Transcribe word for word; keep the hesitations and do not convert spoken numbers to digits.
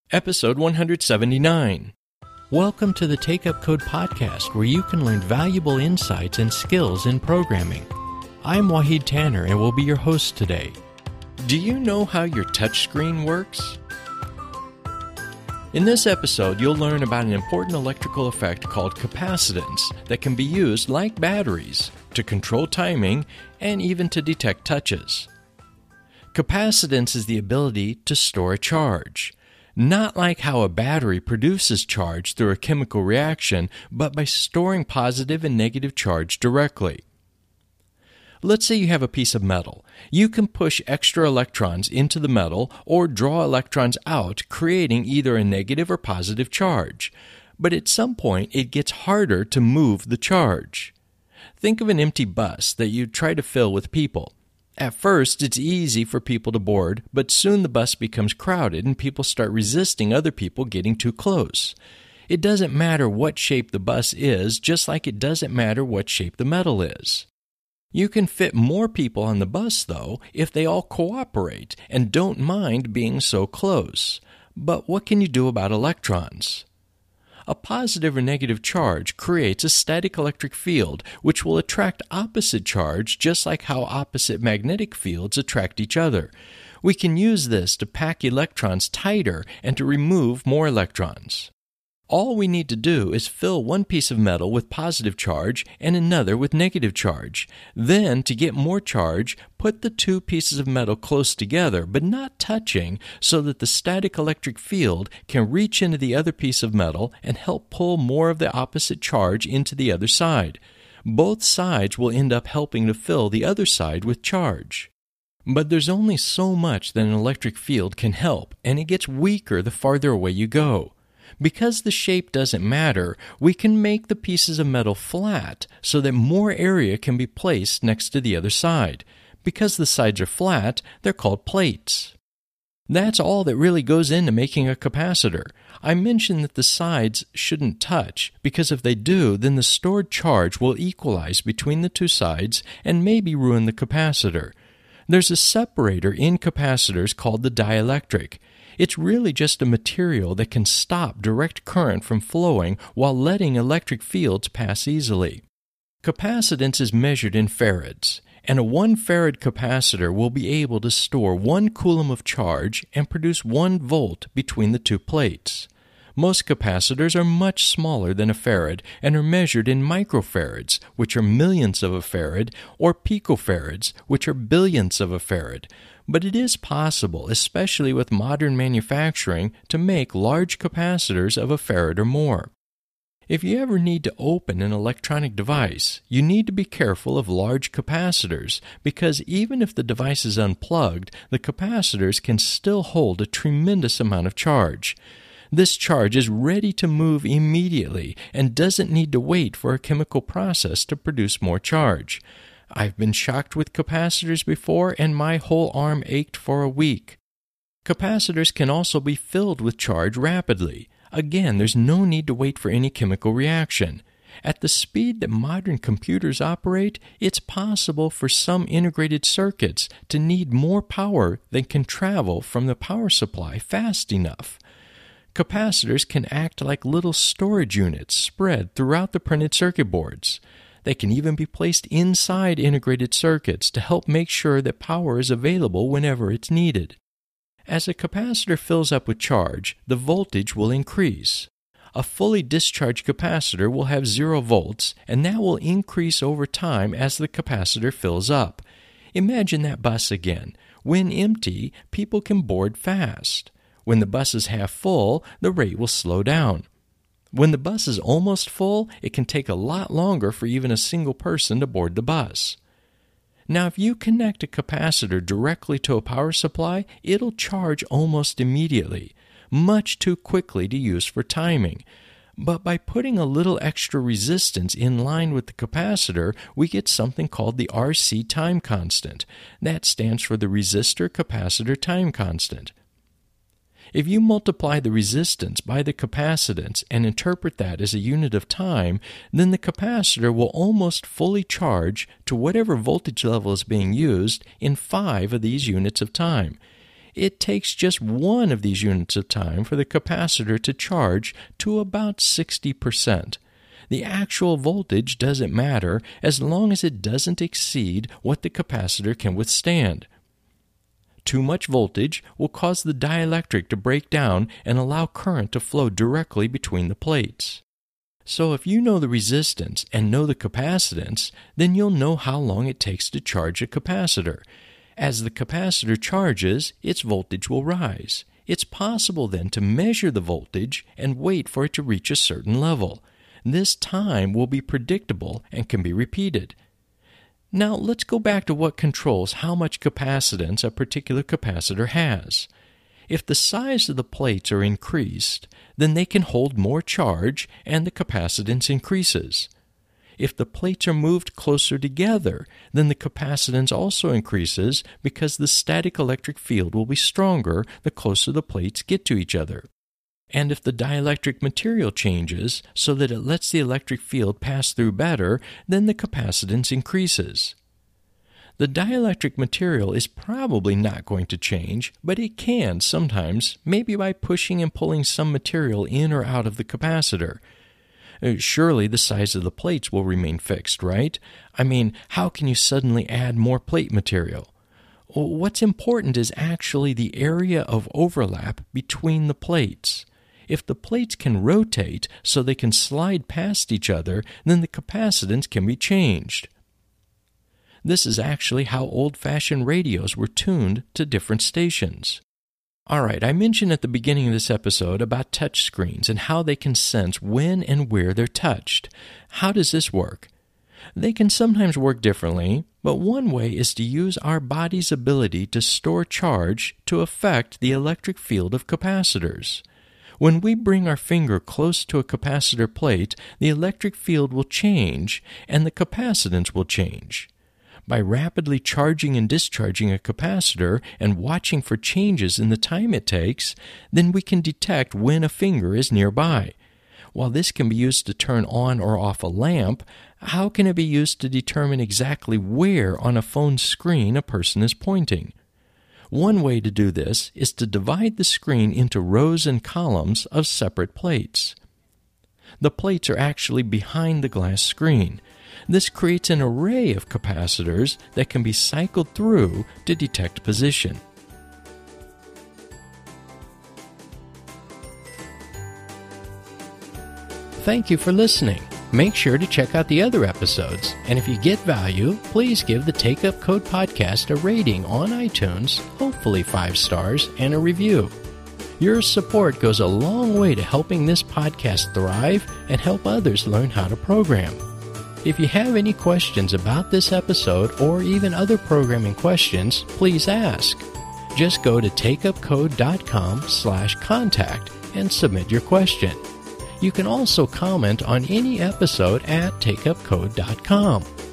Episode one hundred seventy-nine. Welcome to the Take Up Code podcast, where you can learn valuable insights and skills in programming. I'm Wahid Tanner and will be your host today. Do you know how your touchscreen works? In this episode, you'll learn about an important electrical effect called capacitance that can be used, like batteries, to control timing and even to detect touches. Capacitance is the ability to store a charge. Not like how a battery produces charge through a chemical reaction, but by storing positive and negative charge directly. Let's say you have a piece of metal. You can push extra electrons into the metal or draw electrons out, creating either a negative or positive charge. But at some point, it gets harder to move the charge. Think of an empty bus that you try to fill with people. At first, it's easy for people to board, but soon the bus becomes crowded and people start resisting other people getting too close. It doesn't matter what shape the bus is, just like it doesn't matter what shape the metal is. You can fit more people on the bus, though, if they all cooperate and don't mind being so close. But what can you do about electrons? A positive or negative charge creates a static electric field, which will attract opposite charge just like how opposite magnetic fields attract each other. We can use this to pack electrons tighter and to remove more electrons. All we need to do is fill one piece of metal with positive charge and another with negative charge. Then, to get more charge, put the two pieces of metal close together, but not touching, so that the static electric field can reach into the other piece of metal and help pull more of the opposite charge into the other side. Both sides will end up helping to fill the other side with charge. But there's only so much that an electric field can help, and it gets weaker the farther away you go. Because the shape doesn't matter, we can make the pieces of metal flat so that more area can be placed next to the other side. Because the sides are flat, they're called plates. That's all that really goes into making a capacitor. I mentioned that the sides shouldn't touch, because if they do, then the stored charge will equalize between the two sides and maybe ruin the capacitor. There's a separator in capacitors called the dielectric. It's really just a material that can stop direct current from flowing while letting electric fields pass easily. Capacitance is measured in farads, and a one farad capacitor will be able to store one coulomb of charge and produce one volt between the two plates. Most capacitors are much smaller than a farad and are measured in microfarads, which are millionths of a farad, or picofarads, which are billionths of a farad. But it is possible, especially with modern manufacturing, to make large capacitors of a farad or more. If you ever need to open an electronic device, you need to be careful of large capacitors, because even if the device is unplugged, the capacitors can still hold a tremendous amount of charge. This charge is ready to move immediately and doesn't need to wait for a chemical process to produce more charge. I've been shocked with capacitors before, and my whole arm ached for a week. Capacitors can also be filled with charge rapidly. Again, there's no need to wait for any chemical reaction. At the speed that modern computers operate, it's possible for some integrated circuits to need more power than can travel from the power supply fast enough. Capacitors can act like little storage units spread throughout the printed circuit boards. They can even be placed inside integrated circuits to help make sure that power is available whenever it's needed. As a capacitor fills up with charge, the voltage will increase. A fully discharged capacitor will have zero volts, and that will increase over time as the capacitor fills up. Imagine that bus again. When empty, people can board fast. When the bus is half full, the rate will slow down. When the bus is almost full, it can take a lot longer for even a single person to board the bus. Now, if you connect a capacitor directly to a power supply, it'll charge almost immediately, much too quickly to use for timing. But by putting a little extra resistance in line with the capacitor, we get something called the R C time constant. That stands for the resistor-capacitor time constant. If you multiply the resistance by the capacitance and interpret that as a unit of time, then the capacitor will almost fully charge to whatever voltage level is being used in five of these units of time. it takes just one of these units of time for the capacitor to charge to about sixty percent. The actual voltage doesn't matter as long as it doesn't exceed what the capacitor can withstand. Too much voltage will cause the dielectric to break down and allow current to flow directly between the plates. So if you know the resistance and know the capacitance, then you'll know how long it takes to charge a capacitor. As the capacitor charges, its voltage will rise. It's possible then to measure the voltage and wait for it to reach a certain level. This time will be predictable and can be repeated. Now let's go back to what controls how much capacitance a particular capacitor has. If the size of the plates are increased, then they can hold more charge and the capacitance increases. If the plates are moved closer together, then the capacitance also increases because the static electric field will be stronger the closer the plates get to each other. And if the dielectric material changes so that it lets the electric field pass through better, then the capacitance increases. The dielectric material is probably not going to change, but it can sometimes, maybe by pushing and pulling some material in or out of the capacitor. Surely the size of the plates will remain fixed, right? I mean, how can you suddenly add more plate material? What's important is actually the area of overlap between the plates. If the plates can rotate so they can slide past each other, then the capacitance can be changed. This is actually how old-fashioned radios were tuned to different stations. All right, I mentioned at the beginning of this episode about touch screens and how they can sense when and where they're touched. How does this work? They can sometimes work differently, but one way is to use our body's ability to store charge to affect the electric field of capacitors. When we bring our finger close to a capacitor plate, the electric field will change and the capacitance will change. By rapidly charging and discharging a capacitor and watching for changes in the time it takes, then we can detect when a finger is nearby. While this can be used to turn on or off a lamp, how can it be used to determine exactly where on a phone screen a person is pointing? One way to do this is to divide the screen into rows and columns of separate plates. The plates are actually behind the glass screen. This creates an array of capacitors that can be cycled through to detect position. Thank you for listening. Make sure to check out the other episodes, and if you get value, please give the Take Up Code podcast a rating on iTunes, hopefully five stars, and a review. Your support goes a long way to helping this podcast thrive and help others learn how to program. If you have any questions about this episode or even other programming questions, please ask. Just go to takeupcode.com slash contact and submit your question. You can also comment on any episode at takeupcode dot com.